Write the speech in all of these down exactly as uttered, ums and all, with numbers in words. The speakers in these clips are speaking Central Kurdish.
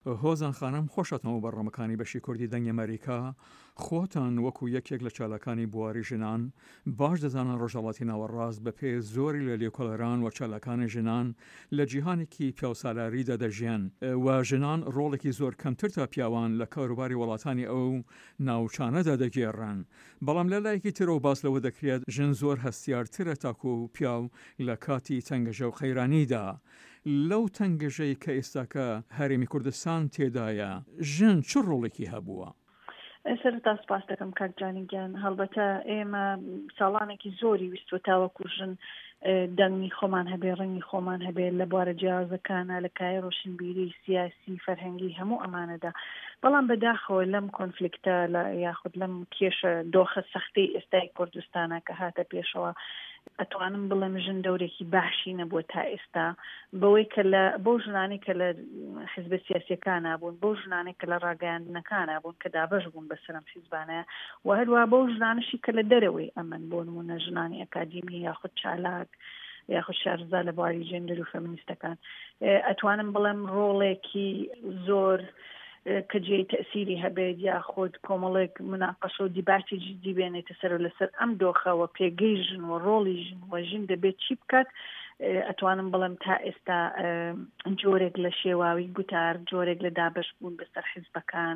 هۆزان خانم خۆشەتەوە بەڕەمەکانی بەشی کوردی دەنگ ئەمریکا خۆتان وەکو یەکێک لە چالەکانی بواری ژنان باش دەزانن ڕۆژهەڵاتی ناوەڕاست بە پێ زۆری لە لێکۆڵەران و چالەکانی ژنان لە جیهانێکی پیاوسالاریدا دەژیان و ژنان ڕۆڵێکی زۆر کەمتر تا پیاوان لە کاروباری وڵاتانی ئەو ناوچانەدا دەگێڕن. بەڵام لە لایەکی ترەوە باس لەوە دەکرێت ژن زۆر هەستیارترە تاکو و پیاو لە کاتی تەنگەژە و خەیرانیدا. لەو تەنگەژەی کە ئێستاکە هەرێمی کوردستان تێدایە ژن چ ڕۆڵێکی هەبووە؟ سەرەتا سپاس دەکەم کاکجانی گیان. هەڵبەتە ئێمە ساڵانێکی زۆری ویستوە تاوەکو ژن دەنگی خۆمان هەبێ ڕەنگی خۆمان هەبێ لە بوارە جیاوازەکانە لە کای ڕۆشنبیری سیاسی فەرهەنگی هەموو ئەمانەدا. بەڵام بەداخەوە لەم کۆنفلیکتە یاخود لەم کێشە دۆخە سەختەی ئێستای کوردستانە کە هاتە پێشەوە ئەتوانم بڵێم ژن دەورێکی باشی نەبووە تا ئێستا بەوەی کە لە بەو ژنانی کە لە حیزبە سیاسیەکانە بوون، بەو ژنانی کە لە ڕاگەیاندنەکانە بوون کە دابەش بوون بەسەرم حیزبانەیە و هەروە بەو ژنانشی کە لە دەرەوەی ئەمن بۆ نمونە ژنانی ئەکادیمی یاخود چالاک یاخود شارزا لە بواری جێندەر و فەمینیستەکان ئەتوانم بڵێم ڕۆڵێکی زۆر کە جێی تەسیری هەبێت یاخود کۆمەڵێک مناقەشە و دیباتی جدی بێنێتە سەر لەسەر ئەم دۆخەوە پێگەی ژن و ڕۆڵی ژن و ژن دەبێت چی بکات. ئەتوانم بڵێم تا ئێستا جۆرێک لە شێواوی گوتار جۆرێک لە دابش بوون بەسەر حیزبەکان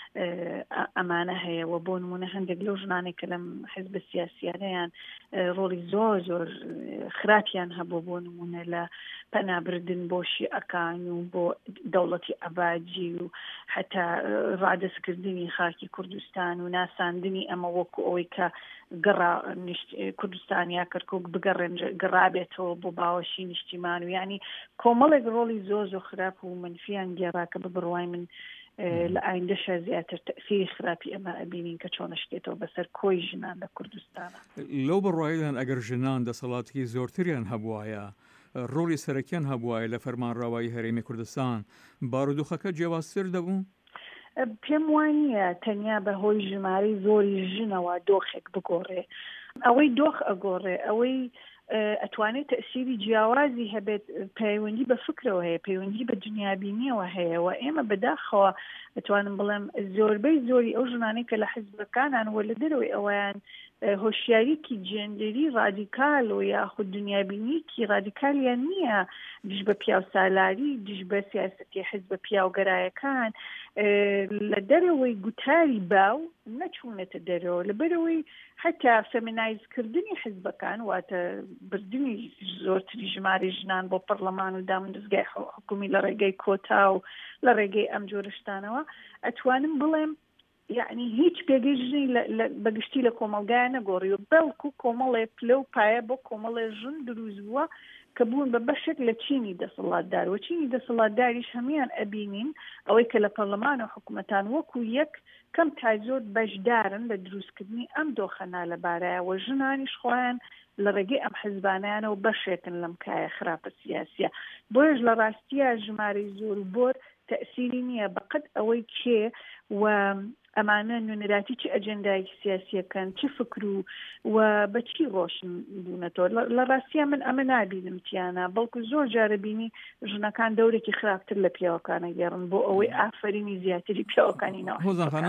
ئەمانە هەیە و بۆ نمونە هەندێک لەو ژنانێک کە لەم حیزبە سیاسیانەیان ڕۆڵی زۆر زۆر خراپیان هەبوو بۆ نمونە لە پەنابردن بۆ شیعەکان و بۆ دەوڵەتی ئەباجی و حتا ڕادەستکردنی خاکی کوردستان و ناساندنی ئەمە وەکو ئەوەی کە گەڕا کوردستانیا کەرکک بگەڕێن گەڕابێتەوە بۆ باوەشی نیشتیمان و ینی کۆمەڵێک ڕۆڵی زۆر زۆر خراپ و منفیان گێڕاکە بە بڕوای من لە ئایندەشە زیاتر تەسیری خراپی ئەمە ئەبینین کە چۆنەشتێتەوە بەسەر کۆی ژنان لە کوردستانە. لەو بڕوایدان ئەگەر ژنان دەسەڵاتی زۆرتریان هەبوایە ڕۆڵی سەرەکیان هەبوایە لە فەرمانڕاوایی هەرێمی کوردستان بارودۆخەکە جیاوازتر دەبوو؟ پێم وانییە تەنیا بە هۆی ژمارەی زۆری ژنەوە دۆخێک بگۆڕێ. ئەوەی دۆخ ئەگۆڕێ ئەوەی ئەتوانێت تەسیری جیاوازی هەبێت پەیوەندی بە فکرەوە هەیە، پەیوەندی بە دنیابینیەوە هەیە و ئێمە بەداخەوە ئەتوانم بڵێم زۆربەی زۆری ئەو ژنانەی کە لە حیزبەکانان وە لە دەرەوەی ئەویان هۆشیاریکی جێندەری ڕادیکال و یاخود دنیابینیکی ڕادیکالیان نییە دژ بە پیاوسالاری دژ بە سیاسەتی حیزبە پیاوگەرایەکان لە دەرەوەی گوتاری باو نەچوونێتە دەرەوە لەبەرەوەی حتا فەمینایزکردنی حیزبەکان واتە بردننی زۆرتری ژماری ژنان بۆ پەرلەمان و دامەزگای حکومی لە ڕێگەی کۆتا و لە ڕێگەی ئەم جۆرەشتانەوە ئەتوانم بڵێم یعنی هیچ پێگەی ژنی بەگشتی لە کۆمەلگایە نەگۆڕی و بەڵکو کۆمەڵێ پلە و پایە بۆ کۆمەڵێ ژن دروست بووە کە بوون بە بەشێک لە چینی دەسەڵاتدار و چینی دەسەڵاتداریش هەمیان ئەبینین ئەوەی کە لە پەرلەمان و حکوومەتان وەکو یەک کەم تا زۆر بەشدارن لە دروستکردنی ئەم دۆخەنا لەبارەیە و ژنانیش خۆیان لە ڕێگەی ئەم حیزبانیانە و بەشێکن لەم کایە خراپە سیاسیە. بۆیش لە ڕاستیە ژمارەی زۆر بۆر تەسیری نییە بەقەد ئەوەی کێ و ئەمانە نوێنەراتی چی ئەجەندای سیاسیەکەن چی فکر و و بەچی ڕۆشن بوونەتەوە. لە ڕاستیە من ئەمە نابینم تیانە بەڵکو زۆر جارە بینی ژنەکان دەورێکی خراپتر لە پیاوەکانە گێڕن بۆ ئەوەی ئافرینی زیاتری پیاوەکانی ناو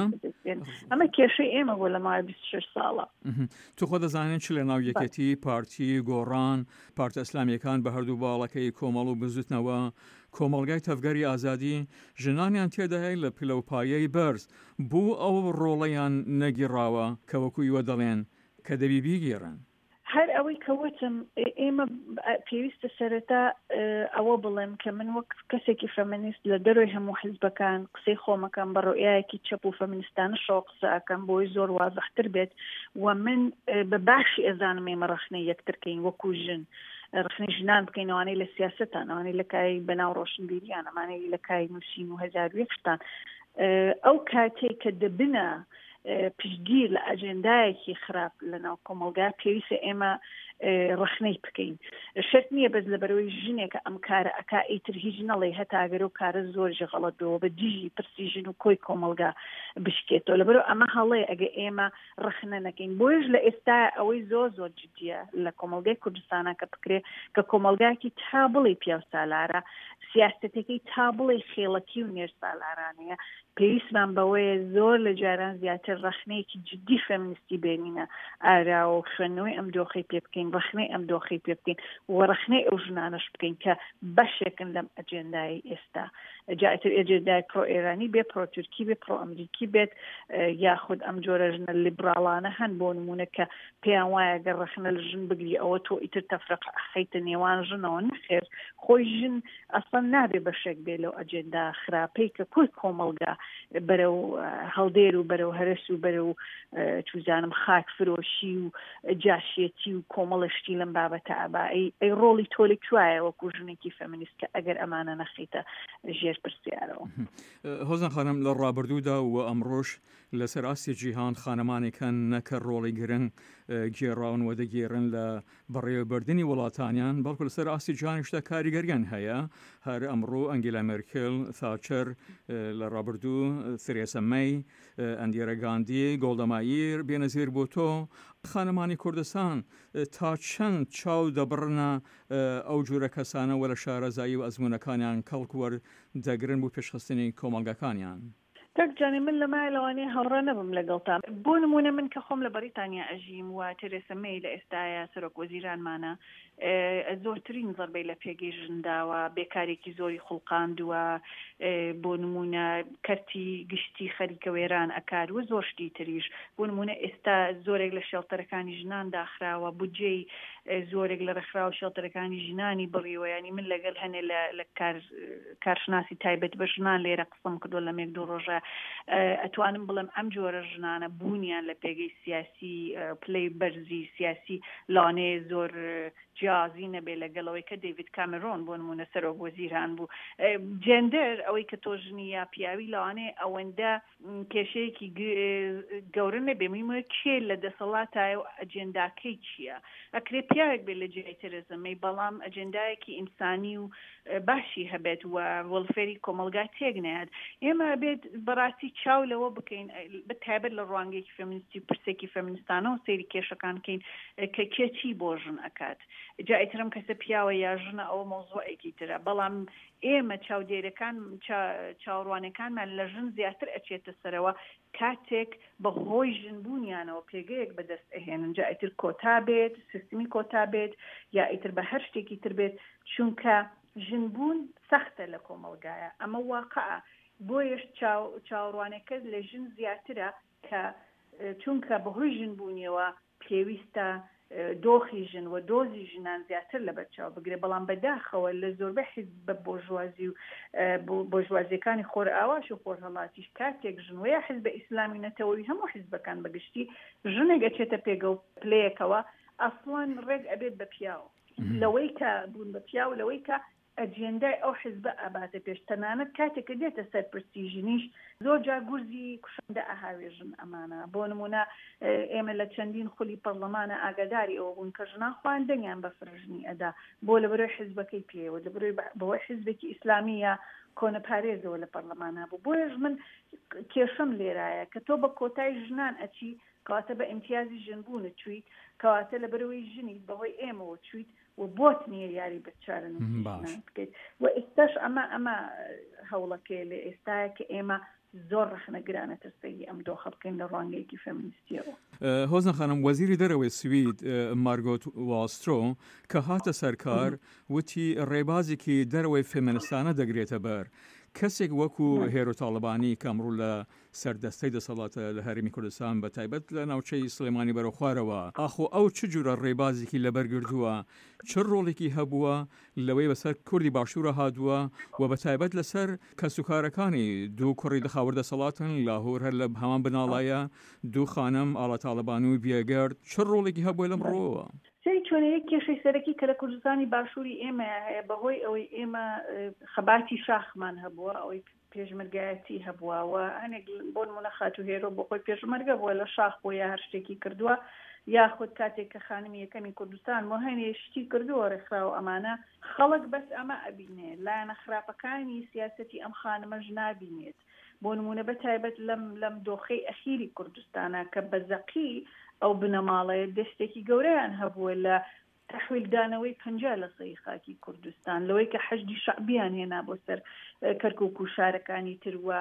ئەمە کێشەی ئێمە بۆ لە ماوەی بیست و شەش ساڵە. تو خۆ دەزانێت چ لە ناو یەکێتی پارتی گۆڕان پارتە ئەسلامیەکان بە هەردوو باڵەکەی کۆمەڵ و بزوتنەوە کۆمەڵگای تەفگەری ئازادی ژنانیان تێداهەیە لە پلەپایەی بەرز بوو ئەو ڕۆڵەیان نەگیڕاوە کە وەکوویوە دەڵێن کە دەبی بیگێڕن. هەر ئەوەی کەوتم ئێمە پێویستە سەرەتا ئەوە بڵێم کە من وەک کەسێکی فەمینیست لە دەروی هەموو حیزبەکان قسەی خۆمەکەم بە ڕۆیایەکی چەپ و فەمینیستانە شۆ قسە ئەکەم بۆی زۆر وازەحتر بێت و من بە باشی ئەزانم ئێمە ڕەخنەی یەکترکەین وەکو ژن ڕخنی ژنان بکەین ئەوانەی لە سیاستان ئەوانەی لە کای بەناو ڕۆشنبیریان ئەمانەی لە کای نووسین و هەزار و یەک شتان ئەو کاتێک کە دەبنە پشتگیر لە ئەجێندایەکی خراپ لەناو کۆمەلگا پێویستە ئێمە ڕخنەی بکەین. شەرت نییە بەس لە بەرەوەی ژنێکە ئەم کارە ئەکا ئیتر هیچ نەڵێ هەتاگەر و کارە زۆرژە غەڵەتەوە بە دیژی پرسی ژن و کۆی کۆمەلگا بشکێتەوە. لەبەرەوە ئەمە هەڵەیە ئەگە ئێمە ڕخنە نەکەین. بۆیش لە ئێستا ئەوەی زۆر زۆر جدیە لە کۆمەلگای کوردستانە کە بکرێ کە کۆمەلگاکی تا بڵێ پیاو سالارە سیاستەتەکەی تا بڵێ خێڵەتی و نێر سالارانەیە. پێویستمان بەوەیە زۆر لە جاران زیاتر ڕخنەیەکی جدی فەمینیستی بێنینە ئارا و خوێندنەوەی ئەم دۆخەی پێ بکەین، ڕخنەی ئەم دۆخەی پێ بکەین و ڕخنەی ئەو ژنانەش بکەین کە بەشێکن لەم ئەجێندای ئێستا. جاتر ئەجێندای پرۆ ئێرانی بێ، پرۆ تورکی بێ، پرۆ ئەمریکی بێت، یاخود ئەم جۆرە ژنە لیبراڵانە هەن بۆ نمونە کە پێیان وایە گەر ڕخنە لە ژن بگری ئەوە تۆ ئیتر تەفرەق ئەخەیتە نێوان ژنەوە. نەخێر، خۆی ژن ئەسڵەن نابێ بەشێک بێ لەو ئەجێندا خراپەی کە کۆی کۆمەلگا بەرەو هەڵدێر و بەرەو هەرس و بەرەو چوزانم خاک فرۆشی و جاشێتی و کۆمەڵشتی لەم بابەتە ئابا ئەی ڕۆڵی تۆ لەکوایە وەکو ژنێکی فەمینیست کە ئەگەر ئەمانە نەخیتە ژێر پرسیارەوە. هۆزان خانم لە ڕابردوودا و ئەمڕۆژ لەسەر ئاستی جیهان خانەمانێکان نەکە ڕۆڵی گرنگ گێڕاون و دەگێڕن لە بەڕێوەبردننی وڵاتانیان، بەڵکو لەسەر ئاستی جیهانیشتا کاریگەریان هەیە. هەر ئەمڕۆ ئەنگێلا مێرکل، تاچەر لە ڕابردوو، تێرێسا مەی، ئەندێرە گاندی، گۆڵدا مایر بێنەزیر بۆ تۆ. خانەمانی کوردستان تا چەند چاو دەبڕنە ئەو جوورە کەسانە وە لە شارەزایی و ئەزمونونەکانیان کەڵکوەر دەگرن بۆ پێشخستنی کۆمەلگاکانیان؟ تەکجانی من لە مای لەوانەیە هەوڕە نەبم لەگەڵتان. بۆ نمونە من کە خۆم لە بەریتانیا ئەژیم و تێرێسا مەی لە ئێستاە سەرۆک وەزیرانمانە زۆرترین زەربەی لە پێگەی ژنداوە، بێکارێکی زۆری خوڵقاندووە، بۆ نمونە کەرتی گشتی خەریکە وێران ئەکار و زۆر شتی تریش. بۆ نمونە ئێستا زۆرێک لە شێڵتەرەکانی ژنان داخراوە، بودجەی زۆرێک لە ڕێکخراوە شێڵتەرەکانی ژنانی بڕیوە. ینی من لەگەڵ هەنێ لە کارشناسی تایبەت بە ژنان لێرە قسەم کردو لە مێک دوو ڕۆژە ئەتوانم بڵم ئەم جۆرە ژنانە بوونیان لە پێگەی سیاسی پلەی بەرزی سیاسی لاانەیە زۆر جیازی نەبێ لەگەڵەوەی کە دەیڤید کامێرۆن بۆ نمونە سەرۆک وەزیران بوو. جێندەر ئەوەی کە تۆ ژنی یا پیاوی لەوانەیە ئەوەندە کێشەیەکی گەورە نەبێ. میمە کێ لە دەسەڵاتایە و ئەجێنداکەی چییە؟ ئەکرێ پیاوێک بێت لە جێی تەرێزا مەی، بەڵام ئەجێندایەکی ئینسانی و باشی هەبێت و وەڵفێری کۆمەلگا تێک نایات. ئێمە بێت بەڕاستی چاو لەوە بکەین بەتایبەت لە ڕوانگەیەکی فەمینیستی پرسێکی فەمینیستانەوە سەیری کێشەکانکەین کە کێچی بۆ ژن ئەکات. جا ئیترم کەسە پیاوە یا ژنە ئەوە مۆزوعێکی ترە، بەڵام ئێمە چاودێرەکان چاوەڕوانەکانمان لە ژن زیاتر ئەچێتە سەرەوە کاتێک بە هۆی ژنبوونیانەوە پێگەیەک بەدەست ئەهێنن. جا ئیتر کۆتا بێت، سیستمی کۆتا بێت، یا ئیتر بە هەر شتێکی تر بێت، چونکە ژنبوون سەختە لە کۆمەلگایە. ئەمە واقعە. بۆیش چاوەڕوانەکە لە ژن زیاترە کە چونکە بەهۆی ژنبوونیەوە پێویستە دۆخی ژن و دۆزی ژنان زیاتر لە بەرچاو بگرێ. بەڵام بەداخەوە لە زۆربەی حیزب بە بۆژوازی و بۆژوازیەکانی خۆر ئاواش و خۆرهەڵاتیش کاتێک ژن وەیە حیزبە ئیسلامی نەتەوەی هەموو حیزبەکان بەگشتی ژنێک ئەچێتە پێگە و پلەیەکەوە ئەسڵان ڕێک ئەبێت بە پیاوە لەوەی کە بوون بە پیاو لەوەی کە ئەجێندای ئەو حیزبە ئاباتە پێش. تەنانەت کاتێککە دێتە سەر پرسیژنیش زۆر جار گورزی کوشندە ئاهاوێژن ئەمانە. بۆ نمونە ئێمە لە چەندین خولی پەرلەمانە ئاگاداری ئەوە بوون کە ژنان خواندنیان بە فرژنی ئەدا بۆ لە بەرەوەی حیزبەکەی پێوە، لە بەوەی حیزبێکی ئیسلامیە کۆنە پارێزەوە لە پەرلەمانە بوو. بۆیش من کێشەم لێرایە کە تۆ بە کۆتای ژنان ئەچی کەواتە بە ئیمتیازی ژنبوونە چویت، کەواتە لە بەرەوەی ژنی بەهۆی ئێمەوە چویت و بۆت نییە یاری بچارن بکەیت. و ئێستاش ئەمە ئەمە هەوڵەکەی لە ئێستاە کە ئێمە زۆر ڕخنەگرانەتە سەری ئەم دۆخە بکەین لە ڕوانگەیەکی فەمینیستیەوە. هۆزن خانم، وەزیری دەرەوەی سوید مارگۆت واڵسترۆ کە هاتە سەرکار وتی ڕێبازێکی دەرەوەی فێمینیستانە دەگرێتە بەر. کەسێک وەکو هێرۆ تاڵبانی کەمڕوو لە سەردەستەی دەسەڵاتە لە هەرێمی کوردستان بە تایبەت لە ناوچەی سلێمانی بەرەو خوارەوە، ئاخۆ ئەو چ جورە ڕێبازێکی لەبەرگردووە، چ ڕۆڵێکی هەبووە لەوەی بەسەر کوردی باشوورە هادووە و بە تایبەت لەسەر کەسوکارەکانی دوو کوڕی دەخاوەر دەسەڵاتن لاهۆر هەر لە هەمان بناڵایە دوو خانم ئاڵا تاڵبان و بێگەرد، چ ڕۆڵێکی هەبووە لەم ڕۆوە؟ سەری چۆنە یەک کێشەی سەرەکی کە لە کوردستانی باشووری ئێمە هەیە بەهۆی ئەوەی ئێمە خەباتی شاخمان هەبووە، ئەوەی پێشمەرگایەتی هەبووەوە هەنێک بۆ نمونە خات و هێرۆ بۆ خۆی پێشمەرگە بووە لە شاخ بۆ یا هەر شتێکی کردووە یاخود کاتێک کە خانمی یەکەمی کوردستان بۆ هەنێ شتی کردووە ڕێکخراوە ئەمانە خەڵک بەس ئەمە ئەبینێ لایەنە خراپەکانی سیاسەتی ئەم خانمەش نابینێت بۆ نمونە بەتایبەت لەم لەم دۆخەی ئەخیری کوردستانە کە بەزەقی ئەو بنەماڵەیە دەستێکی گەورەیان هەبووە لە تحویلدانەوەی پەنجا لە سەی خاکی کوردستان لەوەی کە حەشدی شعبیان هێنا بۆ سەر کەرکووک و شارەکانی تروە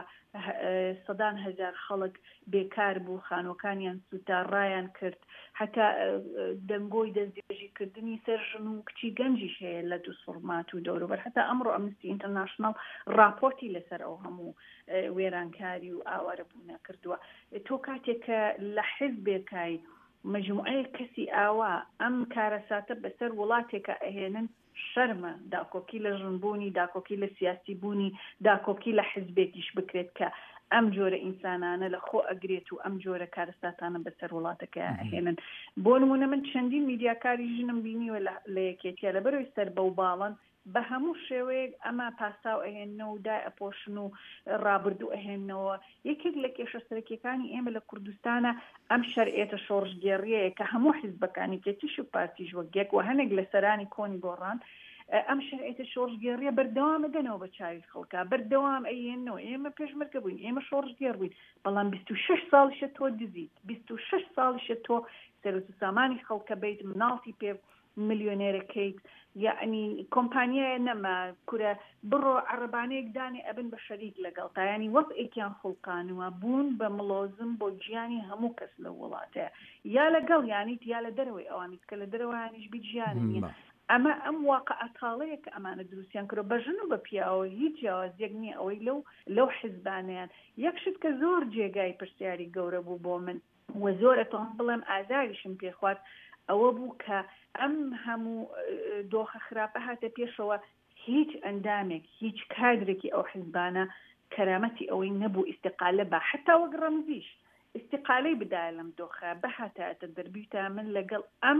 سەدان هەزار خەڵک بێکار بوو خانۆکانیان سوتا ڕایان کرد حتا دەنگۆی دەستێژیکردنی سەر ژن و کچی گەنجیش هەیە لە دوو سڵمات و دەوروبەر هەتا ئەمڕۆ ئەمنستی ئینتەرناشنڵ راپۆرتی لەسەر ئەو هەموو وێرانکاری و ئاوارە بوونە کردووە تۆ کاتێک کە لە حیزبێکای مجموعەیە کەسی ئاوا ئەم کارەساتە بەسەر وڵاتێکە ئەهێنن شەرمە داکۆکی لە ژنبوونی داکۆکی لە سیاسی بوونی داکۆکی لە حیزبێکیش بکرێت کە ئەم جۆرە ئینسانانە لە خۆ ئەگرێت و ئەم جۆرە کارەساتانە بەسەر وڵاتەکە ئەهێنن بۆ نمونە من چەندین میدیاکاری ژنم بینیوە لە یەکێتیە لە بەرەوەی سەر بەو باڵن بە هەموو شێوەیەک ئەمە پاساو ئەهێننەوە و دای ئەپۆشن و ڕابردوو ئەهێننەوە یەکێک لە کێشە سەرەکیەکانی ئێمە لە کوردستانە ئەم شەرعێتە شۆڕژگێڕیەیە کە هەموو حیزبەکانی کێتیش و پارتیش وەکێک و هەنێک لە سەرانی کۆنی گۆڕان ئەم شەرعێتە شۆڕژگێڕیە بەردەوامە دەنەوە بە چاوی خەڵکا بەردەوام ئەهێننەوە ئێمە پێشمەرگە بووین ئێمە شۆڕژگێڕ بووین بەڵام بیست و شەش ساڵیشە تۆ دزیت بیست و شەش ساڵیشە تۆ سەرۆت و سامانی خەڵکە بیت مناڵی پێ ملیۆنێرەکەیت یعنی کۆمپانیایە نەما کورە بڕۆ عەرەبانەیەک دانی ئەبن بە شەریک لەگەڵ تا ینی وەزعێکیان خڵقانوە بوون بە مڵۆزم بۆ گیانی هەموو کەس لە وڵاتەیە یا لەگەڵ یانیت یا لە دەرەوەی ئەوانیت کە لە دەرەوەیانیش بیت ژیانن ئەمە ئەم واقعەتاڵەیە کە ئەمانە دروستیان کردو بە ژن و بە پیاوە هیچ جیاوازیەک نییە ئەوەی لەو لەو حیزبانیان یەکشت کە زۆر جێگای پرسیاری گەورە بوو بۆ من وە زۆر ئەتوان بڵێم ئازاریشم پێ خوارد ئەوە بوو کە ئەم هەموو دۆخە خراپە هاتە پێشەوە هیچ ئەندامێک هیچ کادرێکی ئەو حیزبانە کەرامەتی ئەوەی نەبوو ئیستیقالە بە حتا وەک ڕەمزیش ئیستیقالەی بدایە لەم دۆخە بەهاتایەتە دەربیتە من لەگەڵ ئەم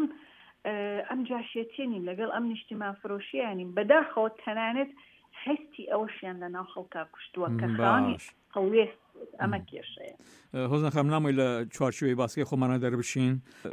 ئەم جاشێتێنین لەگەڵ ئەم نیشتیمان فرۆشیانیم بەداخەوە تەنانەت هەستی ئەوەشیان لە ناو خەڵکا کوشتووە کە خانی هەڵوێست ئەمە کێشەیە هۆزن خەم نامۆی لە چوارچوەی باسکەی خۆمانە دەربشین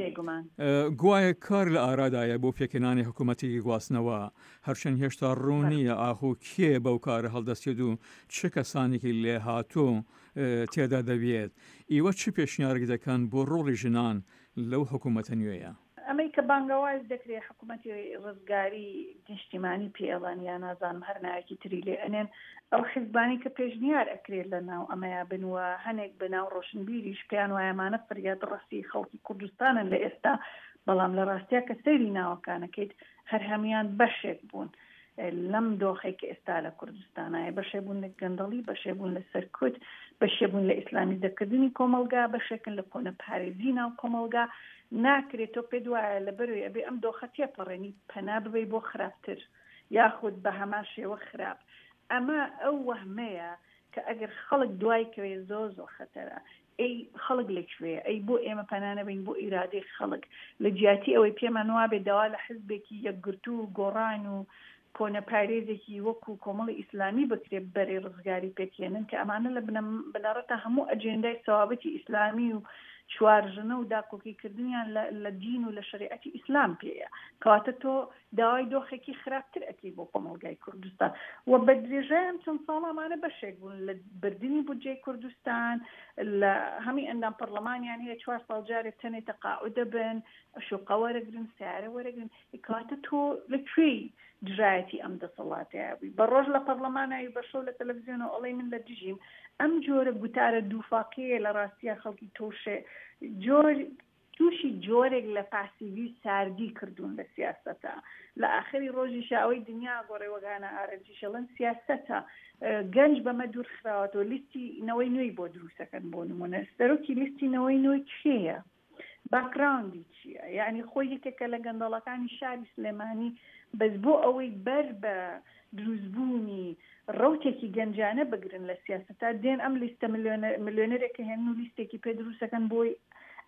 گوایە کار لە ئارادایە بۆ پێکەنانی حکوومەتی گواستنەوە هەرچەند هێشتا ڕوونیە ئاخۆ کێ بەو کارە هەڵدەستێت و چه کەسانێکی لێ هاتوو تێدا دەبێت ئیوە چی پێشنیارێک دەکەن بۆ ڕۆڵی ژنان لەو حکوومەتە نوێیە ئەمەی کە بانگەواز دەکرێت حکوومەتی ڕزگاری نیشتیمانی پێڵان یا نازانم هەر نایەکی تری لێ ئەنێن ئەو حیزبانی کە پێشنیار ئەکرێت لە ناو ئەمەیە بنوە هەنێک بەناو ڕۆشنبیریش پێیان وایەمانە فریاد ڕەسی خەڵکی کوردستانن لە ئێستا بەڵام لە ڕاستیە کە سەیری ناوەکانەکەیت هەر هەمیان بەشێک بوون لەم دۆخێک کە ئێستا لە کوردستانایە بەشێ بوون لە گەندەڵی بەشێ بوون لە سەرکوت بەشێ بوون لە ئیسلامی دەکردنی کۆمەلگا بەشێکن لە کۆنە پارێزی ناو کۆمەلگا ناکرێت تۆ پێ دوایە لە بەروی ئەبێ ئەم دۆخە تێپەڕێنی پەنا ببەی بۆ خراپتر یاخود بە هەمان شێوە خراپ ئەمە ئەو وەهمەیە کە ئەگەر خەڵک دوای کەوێ زۆر زۆر خەتەرە ئەی خەڵک لەکوێ ئەی بۆ ئێمە پەنانەبین بۆ ئیرادەی خەڵک لە جیاتی ئەوەی پێمان وابێ داوا لە حیزبێکی یەکگرتو و گۆڕان و کۆنە پارێزێکی وەکو کۆمەڵی ئیسلامی بکرێت بەرێ ڕزگاری پێکێنن کە ئەمانە لە بنەڕەتە هەموو ئەجێندای سەوابەتی ئیسلامی و چوارژنە و داکۆکیکردنیان لە دین و لە شریعەتی ئیسلام پێەیە کەواتە تۆ داوای دۆخێکی خراپتر ئەکەی بۆ کۆمەلگای کوردستان و بە درێژەیان چەند ساڵامانە بەشێک بوون لە بردننی بودجەی کوردستان لە هەمی ئەندام پەرلەمانیان هەیە چوار ساڵ جارێک تەنێ تەقاعود دەبن شوقە وەرەگرن سیارە وەرەگرن کەواتە تۆ لەکوێی دژایەتی ئەم دەسەڵاتیابی بە ڕۆژ لە پەرلەمانایی بەشەو لە تەلەڤیزیۆنە ئەڵێ من لە دژیم ئەم جۆرە گوتارە دووفاقیە لە ڕاستیە خەڵکی تۆشێ جۆر تووشی جۆرێک لە پاسیوی ساردی کردوون لە سیاسەتە لە ئاخری ڕۆژی شاوەی دنیا گۆڕێ وەگانە ئارەنجیشەڵەن سیاسەتە گەنج بەمە دوور خراوەتەوە لیستی نەوەی نوێی بۆ دروستەکەن بۆ نمونە سەرۆکی لیستی نەوەی نوێی کێیە باکراوندی چییە یعنی خۆی یەکێکە لە گەندەڵەکانی شاری سلێمانی بەس بۆ ئەوەی بەر بە دروستبوونی ڕوتێکی گەنجانە بگرن لە سیاسەتا دێن ئەم لیستە ملیۆنەرێکە هێن و لیستێکی پێ دروستەکەن بۆی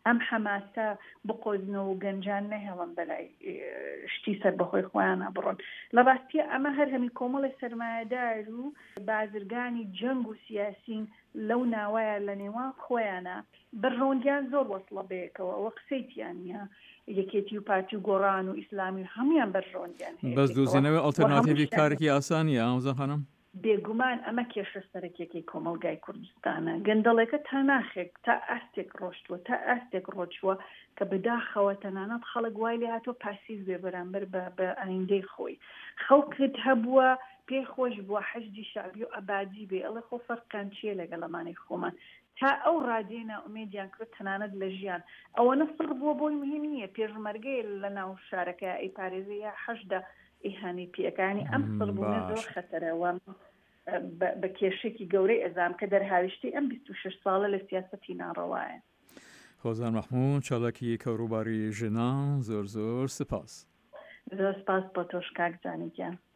ئەم حەماسە بقۆزنەوە و گەنجان نەهێڵن بەلای شتی سەر بەخۆی خۆیانە بڕۆن. لە ڕاستیە ئەمە هەر هەمی کۆمەڵی سەرمایەدار و بازرگانی جەنگ و سیاسین لەو ناوایە لە نێوان خۆیانە بەڕۆندیان زۆر وەسڵە بەیەکەوە ئەوە قسەیتیان نیە یەکێتی و پارتی و گۆڕان و ئیسلامی و هەمویان بەڕۆندیان هەیە. بەس دۆزینەوەی ئەڵتەرناتیڤی کارێکی ئاسانیە ئەوزە خانم؟ بێگومان ئەمە کێشە سەرەکیەکەی کۆمەلگای کوردستانە. گەندەڵێکە تا ناخێک تا ئاستێک ڕۆشتووە تا ئاستێک ڕۆچووە کە بەداخەوە تەنانەت خەڵک وای لێ هاتۆ پاسیو بێ بەرامبەر بە ئایندەی خۆی. خەڵکت هەبووە پێی خۆش بووە حەشدی شعبی و ئەبادی بێ ئەڵێ خۆ فەرقان چیە لەگەڵەمانەی خۆمان تا ئەو ڕادێنە ئومێدیان کرد تەنانەت لە ژیان ئەوە نەسڕ بووە بۆی مهم نییە پێشمەرگەی لە ناو شارەکە ئەی پارێزی یا حەشدا ئیهانی پێەکانی ئەم سڕبوونە زۆر خەتەرەوە بە کێشێکی گەورەی ئەزام کە دەرهاویشتی ئەم بیست و شەش ساڵە لە سیاسەتی ناڕەوایە. خۆزان مەحموود چالاکی کەوروباری ژنان زۆر زۆر سپاس. زۆر سپاس بۆ تۆش کاک جانیگیان.